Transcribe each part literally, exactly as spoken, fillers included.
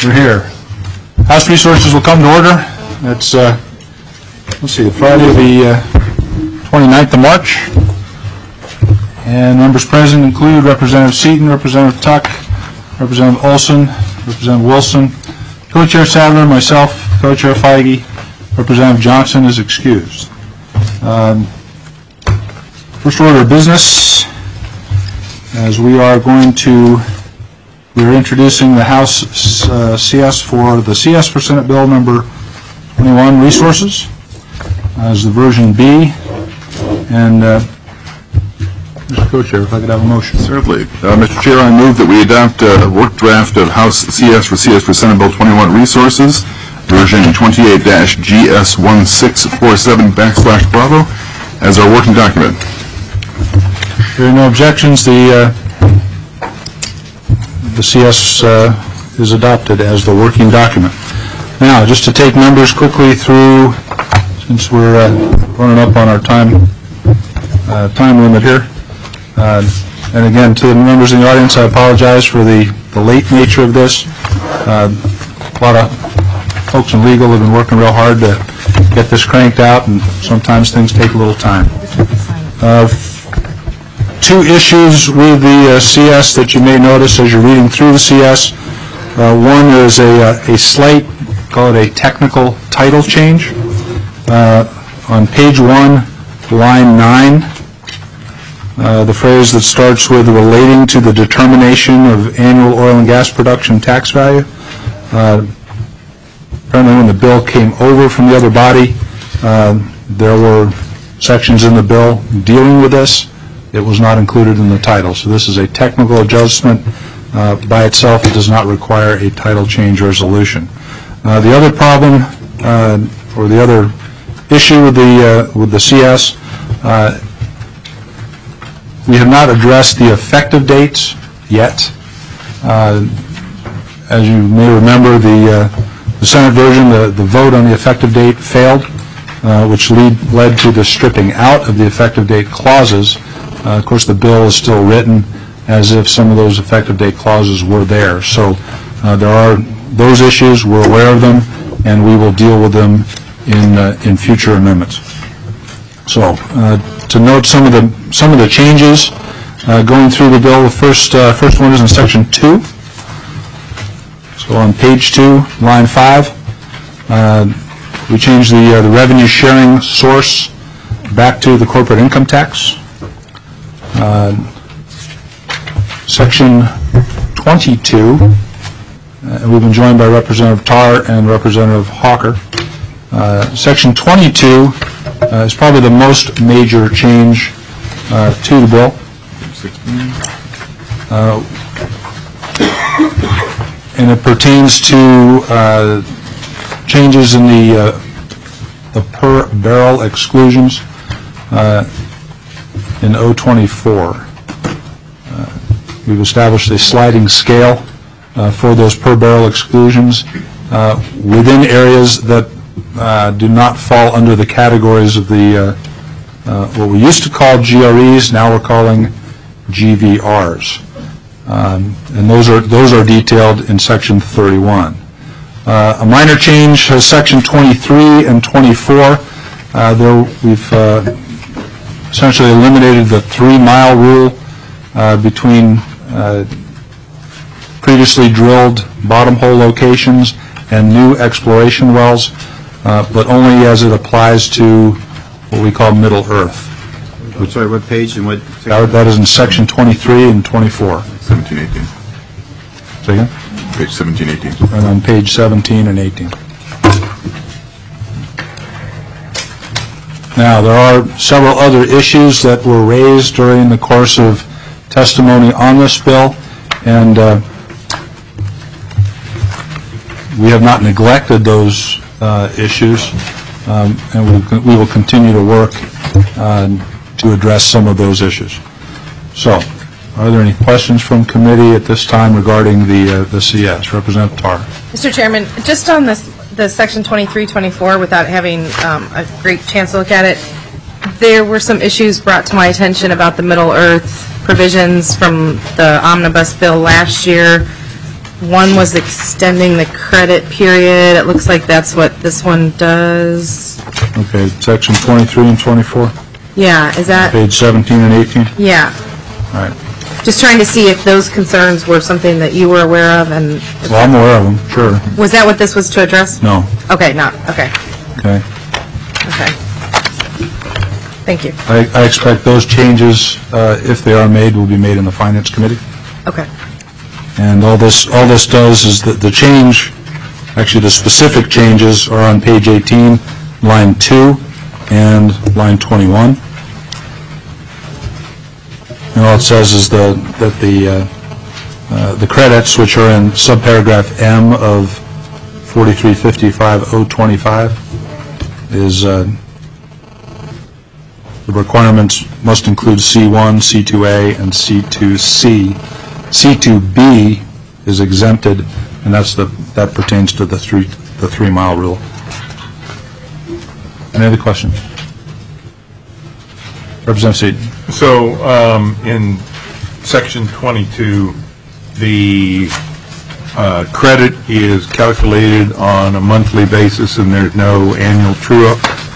We're here. House Resources will come to order. It's, uh, let's see, Friday the uh, twenty-ninth of March. And members present include Representative Seaton, Representative Tuck, Representative Olson, Representative Wilson, Co-Chair Sadler, myself, Co-Chair Feige. Representative Johnson is excused. Um, first order of business, as we are going to, we are introducing the House uh, C S for the C S for Senate Bill number twenty-one, Resources, as the version B. And uh, Mister Co-Chair, if I could have a motion. Certainly. Uh, Mister Chair, I move that we adopt a work draft of House C S for C S for Senate Bill twenty-one, Resources, version twenty-eight G S one six four seven backslash Bravo, as our working document. There are no objections. The, uh, the C S uh, is adopted as the working document. Now, just to take members quickly through, since we're uh, running up on our time, uh, time limit here. Uh, and again, to the members in the audience, I apologize for the, the late nature of this. Uh, a lot of folks in legal have been working real hard to get this cranked out, and sometimes things take a little time. Uh, two issues with the uh, C S that you may notice as you're reading through the C S. Uh, one is a, uh, a slight, call it a technical title change. Uh, on page one, line nine, uh, the phrase that starts with relating to the determination of annual oil and gas production tax value. Uh, apparently when the bill came over from the other body, uh, there were sections in the bill dealing with this. It was not included in the title. So this is a technical adjustment. Uh, by itself, it does not require a title change resolution. Uh, the other problem, uh, or the other issue with the uh, with the C S, uh, we have not addressed the effective dates yet. Uh, as you may remember, the uh, the Senate version, the, the vote on the effective date failed, uh, which lead, led to the stripping out of the effective date clauses. Uh, of course, the bill is still written as if some of those effective date clauses were there. So uh, there are those issues. We're aware of them, and we will deal with them in uh, in future amendments. So uh, to note some of the some of the changes uh, going through the bill. The first uh, first one is in section two. So on page two, line five, uh, we changed the uh, the revenue sharing source back to the corporate income tax. Uh, section twenty-two, uh, we've been joined by Representative Tarr and Representative Hawker. Uh, section twenty-two uh, is probably the most major change uh, to the bill. Uh, and it pertains to uh, changes in the, uh, the per barrel exclusions uh, in O twenty-four. Uh, we've established a sliding scale uh, for those per barrel exclusions uh, within areas that uh, do not fall under the categories of the uh, uh, what we used to call G R Es. Now we're calling G V Rs. Um, and those are those are detailed in section thirty-one. Uh, a minor change has section twenty-three and twenty-four. Uh, there we've uh, essentially eliminated the three-mile rule uh, between uh, previously drilled bottom hole locations and new exploration wells, uh, but only as it applies to what we call Middle Earth. I'm sorry, what page and what section? That, that is in section twenty-three and twenty-four. seventeen, eighteen. Say again? Page seventeen, eighteen. And on page seventeen and eighteen. Now, there are several other issues that were raised during the course of testimony on this bill, and uh, we have not neglected those uh, issues, um, and we'll, we will continue to work uh, to address some of those issues. So, are there any questions from committee at this time regarding the uh, the C S? Representative Tarr. Mister Chairman, just on this, the section twenty-three twenty-four, without having um, a great chance to look at it, there were some issues brought to my attention about the Middle Earth provisions from the omnibus bill last year. one was extending the credit period. It looks like that's what this one does. Okay, section twenty-three and twenty-four, Yeah, is that, page seventeen and eighteen. yeah. All right. Just trying to see if those concerns were something that you were aware of, and Well, I'm aware of them, sure. was that what this was to address? No, Okay, not, okay, okay. okay. Thank you. I, I expect those changes, uh, if they are made, will be made in the Finance Committee. Okay. And all this, all this does is that the change, actually the specific changes are on page eighteen, line two and line twenty-one. And all it says is the, that the, uh, uh, the credits, which are in subparagraph M of forty-three fifty-five oh twenty-five, is, uh, the requirements must include C one, C two A, and C two C. C two B is exempted, and that's the, that pertains to the three, the three-mile rule. Any other questions? Representative Seaton. So, um, in section twenty-two, the uh, credit is calculated on a monthly basis, and there's no annual true-up.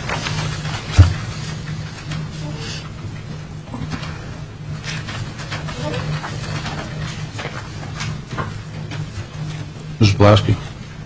Mister Pulaski.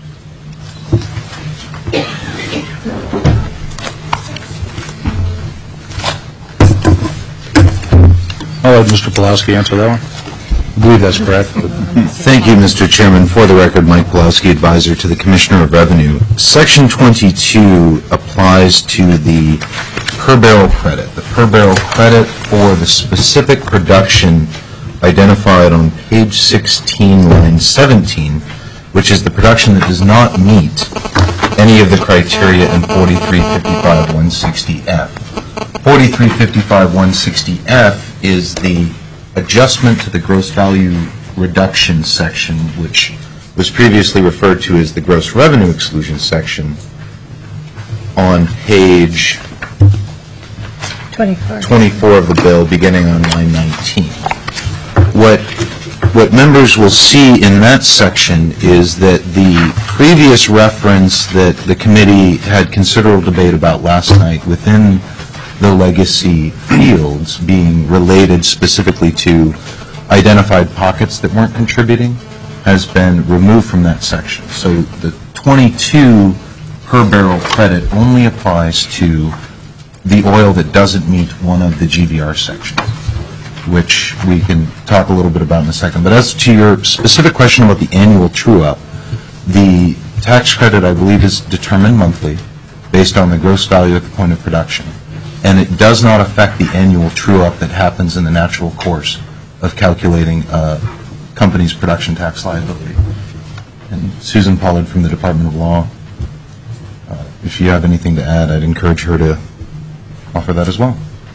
I'll let Mister Pulaski answer that one. I believe that's correct. but- Thank you, Mister Chairman. For the record, Mike Pulaski, Advisor to the Commissioner of Revenue. Section twenty-two applies to the per-barrel credit. The per-barrel credit for the specific production identified on page sixteen, line seventeen, which is the production that does not meet any of the criteria in forty-three fifty-five one sixty F. forty-three fifty-five one sixty F is the adjustment to the gross value reduction section, which was previously referred to as the gross revenue exclusion section on page twenty-four. twenty-four of the bill, beginning on line nineteen. What, what members will see in that section is that the previous reference that the committee had considerable debate about last night within the legacy fields being related specifically to identified pockets that weren't contributing has been removed from that section. So the twenty-two per barrel credit only applies to the oil that doesn't meet one of the G V R sections, which we can talk a little bit about in a second. But as to your specific question about the annual true-up, the tax credit, I believe, is determined monthly based on the gross value at the point of production. And it does not affect the annual true-up that happens in the natural course of calculating a company's production tax liability. And Susan Pollard from the Department of Law, uh, if you have anything to add, I'd encourage her to offer that as well.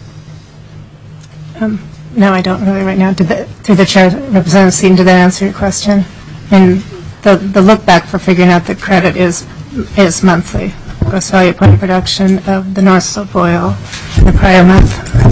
Um, no, I don't really right now. Did the, through the chair, Representative Seaton, did that answer your question? And the, the look back for figuring out the credit is is monthly. Gross value at point of production of the North Slope oil in the prior month.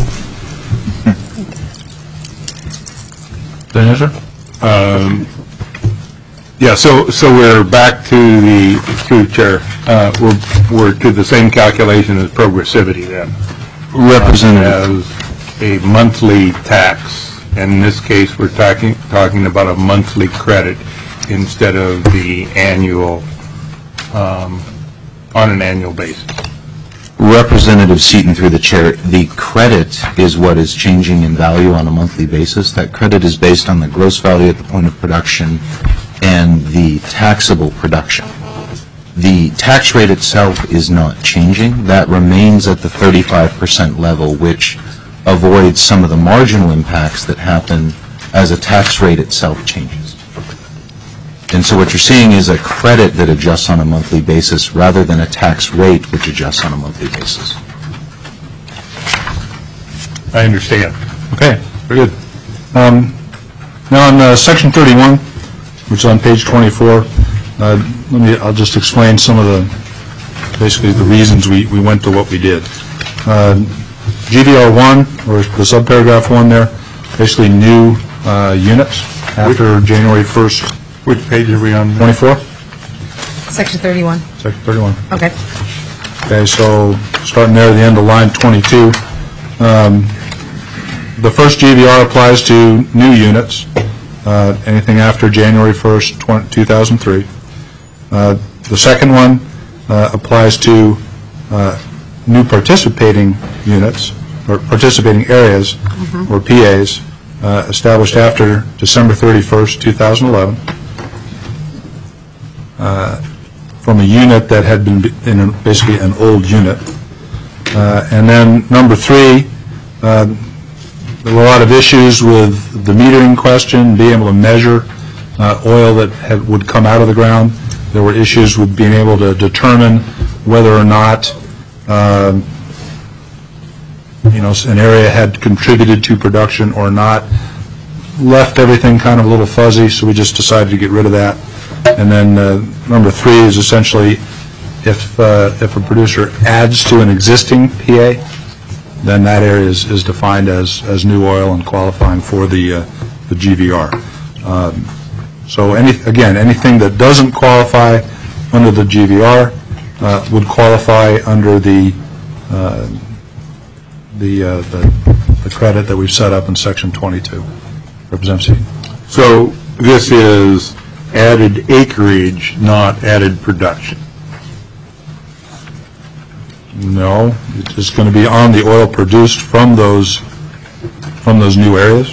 Did I answer? Um, Yeah, so, so we're back to the, through the chair, uh, we're, we're to the same calculation as progressivity then. Representative. As a monthly tax, and in this case, we're talking, talking about a monthly credit instead of the annual, um, on an annual basis. Representative Seaton, through the chair, the credit is what is changing in value on a monthly basis. That credit is based on the gross value at the point of production and the taxable production. The tax rate itself is not changing. That remains at the thirty-five percent level, which avoids some of the marginal impacts that happen as a tax rate itself changes. And so what you're seeing is a credit that adjusts on a monthly basis rather than a tax rate which adjusts on a monthly basis. I understand. Okay, very good. Um, Now, on uh, section thirty-one, which is on page twenty-four, uh, let me, I'll just explain some of the, basically the reasons we, we went to what we did. Uh, G V R one, or the subparagraph one there, basically new uh, units after January first, Which page are we on? twenty-four? Section thirty-one. Section thirty-one. Okay. Okay, so starting there at the end of line twenty-two, um, the first G V R applies to new units, uh, anything after January first, two thousand three. Uh, the second one uh, applies to uh, new participating units, or participating areas, or P As, uh, established after December thirty-first, two thousand eleven. Uh, from a unit that had been in a, basically an old unit. Uh, and then number three, uh, there were a lot of issues with the metering question, being able to measure uh, oil that had, would come out of the ground. There were issues with being able to determine whether or not uh, you know, an area had contributed to production or not. Left everything kind of a little fuzzy, so we just decided to get rid of that. And then uh, number three is essentially if uh, if a producer adds to an existing P A, then that area is, is defined as, as new oil and qualifying for the uh, the G V R. Um, so any again, anything that doesn't qualify under the G V R uh, would qualify under the uh, the, uh, the the credit that we've set up in section twenty-two. Representative Seaton. So this is added acreage, not added production. No, it's going to be on the oil produced from those from those new areas.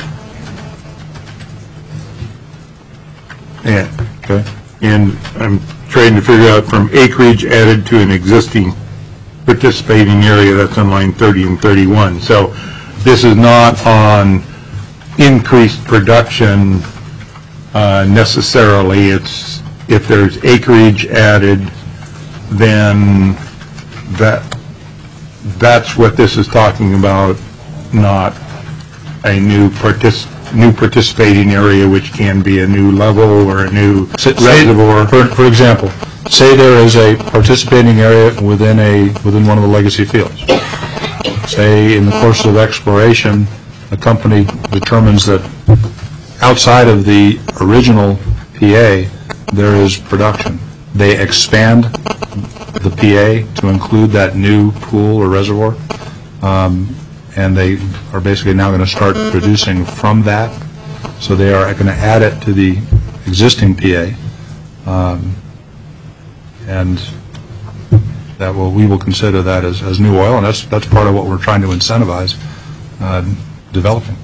And, Okay. and I'm trying to figure out from acreage added to an existing participating area, that's on line thirty and thirty-one. So this is not on increased production uh, necessarily. It's if there's acreage added, then that that's what this is talking about, not a new partic new participating area, which can be a new level or a new Say- reservoir. For, for example, say there is a participating area within a within one of the legacy fields. Say in the course of exploration, a company determines that outside of the original P A, there is production. They expand the P A to include that new pool or reservoir, um, and they are basically now going to start producing from that. So they are going to add it to the existing P A, um, and that will we will consider that as, as new oil, and that's that's part of what we're trying to incentivize uh, developing.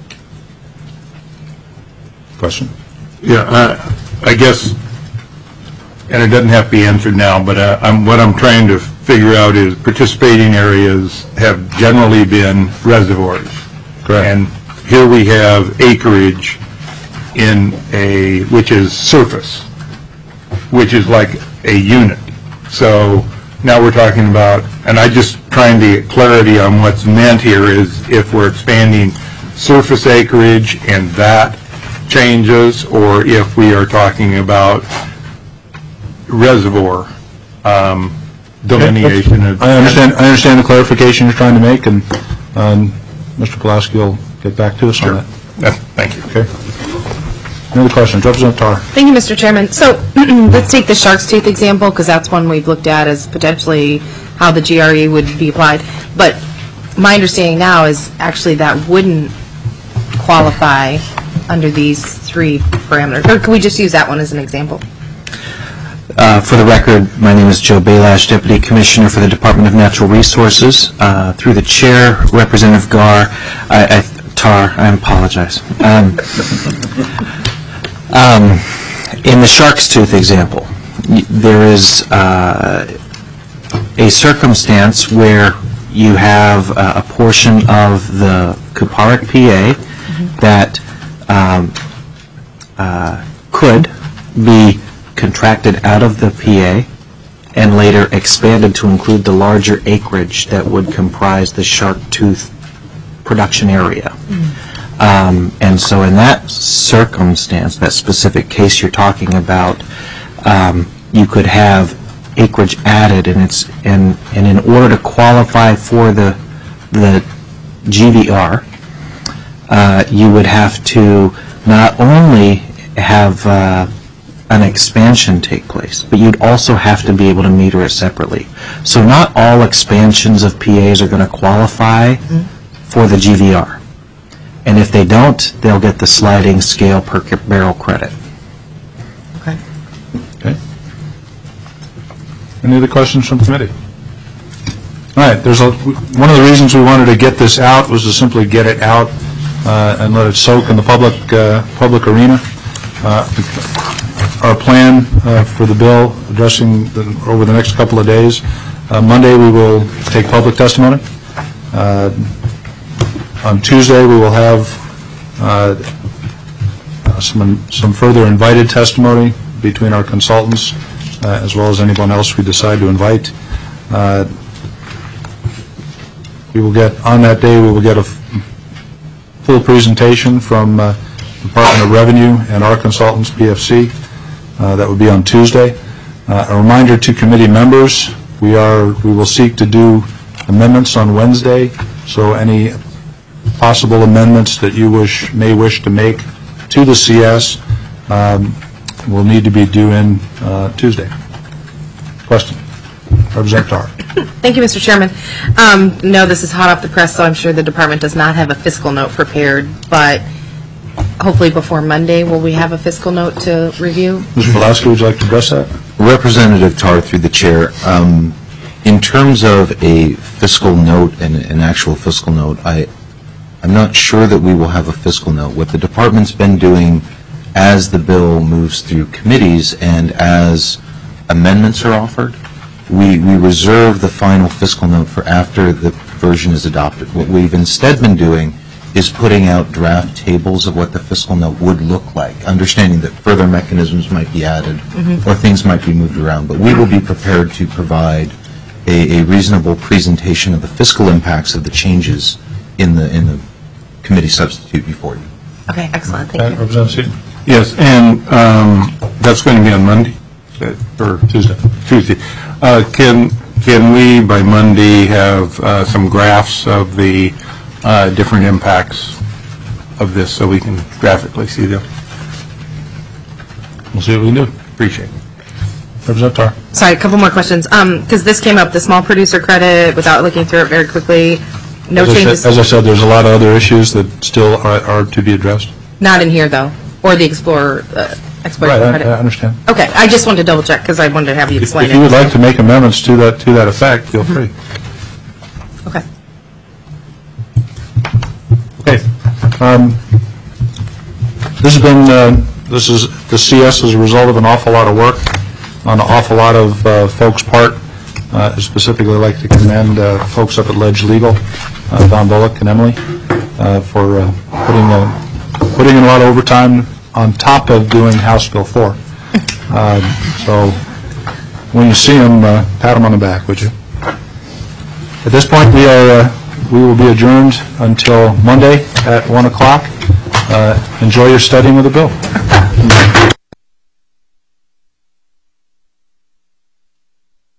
Question? Yeah, uh, I guess, and it doesn't have to be answered now, but uh, I'm, what I'm trying to figure out is participating areas have generally been reservoirs. Correct. And here we have acreage in a, which is surface, which is like a unit. So now we're talking about, and I just trying to get clarity on what's meant here is if we're expanding surface acreage and that changes, or if we are talking about reservoir um, delineation. of- I understand. I understand the clarification you're trying to make, and um, Mister Pulaski will get back to us on that. Yeah, Thank you. Okay. Any other questions? Representative Tar. Thank you, Mister Chairman. So let's take the Shark's Tooth example, because that's one we've looked at as potentially how the G R E would be applied. But my understanding now is actually that wouldn't qualify under these three parameters. Or can we just use that one as an example? Uh, For the record, my name is Joe Belash, Deputy Commissioner for the Department of Natural Resources. Uh, Through the Chair, Representative Gar, I, I, Tar, I apologize. Um, um, in the Shark's Tooth example, y- there is uh, a circumstance where you have uh, a portion of the Kuparic P A that um, uh, could be contracted out of the P A and later expanded to include the larger acreage that would comprise the Shark Tooth production area. Mm. Um, and so in that circumstance, that specific case you're talking about, um, you could have acreage added, and it's and and in order to qualify for the the G V R, uh, you would have to not only have uh, an expansion take place, but you'd also have to be able to meter it separately. So not all expansions of P As are going to qualify for the G V R. And if they don't, they'll get the sliding scale per ca- barrel credit. Okay. Okay. Any other questions from the committee? All right, there's a, one of the reasons we wanted to get this out was to simply get it out uh, and let it soak in the public, uh, public arena. Uh, Our plan uh, for the bill addressing the, over the next couple of days, uh, Monday we will take public testimony. Uh, On Tuesday, we will have uh, uh, some some further invited testimony between our consultants, uh, as well as anyone else we decide to invite. Uh, We will get, on that day, we will get a f- full presentation from uh, Department of Revenue and our consultants, P F C. Uh, That would be on Tuesday. Uh, A reminder to committee members, we are, we will seek to do amendments on Wednesday, so any possible amendments that you wish, may wish to make to the C S um, will need to be due in uh, Tuesday. Question? Representative Tar. Thank you, Mister Chairman. Um, no, this is hot off the press, so I'm sure the department does not have a fiscal note prepared, but hopefully before Monday, will we have a fiscal note to review? Mister Pulaski, would you like to address that? Representative Tar, through the chair, um, in terms of a fiscal note and an actual fiscal note, I, I'm not sure that we will have a fiscal note. What the department's been doing as the bill moves through committees and as amendments are offered, we, we reserve the final fiscal note for after the version is adopted. What we've instead been doing is putting out draft tables of what the fiscal note would look like, understanding that further mechanisms might be added or things might be moved around. But we will be prepared to provide a, a reasonable presentation of the fiscal impacts of the changes in the in the committee substitute before you. Okay, excellent, thank Uh, you. Representative Seaton? Yes, and um, that's going to be on Monday, uh, or Tuesday. Tuesday. Uh, Can can we, by Monday, have uh, some graphs of the uh, different impacts of this so we can graphically see them? We'll see what we can do. Appreciate it. Representative Tar. Sorry, a couple more questions. Because this came up, the small producer credit, without looking through it very quickly, no As I said- changes. As I said, there's a lot of other issues that still are, are to be addressed. Not in here, though, or the Explorer, uh, Explorer Right, I- credit. I understand. Okay, I just wanted to double check because I wanted to have you If explain if you would it. like to make amendments to that, to that effect, feel free. Okay. Okay. Um, This has been, uh, this is, the C S is a result of an awful lot of work on an awful lot of uh, folks' part. Uh, I specifically like to commend uh, folks up at Ledge Legal, uh, Don Bullock and Emily, uh, for uh, putting, uh, putting in a lot of overtime on top of doing House Bill four. Um, So when you see them, uh, pat them on the back, would you? At this point, we are, uh, we will be adjourned until Monday at one o'clock. Uh, Enjoy your studying of the bill.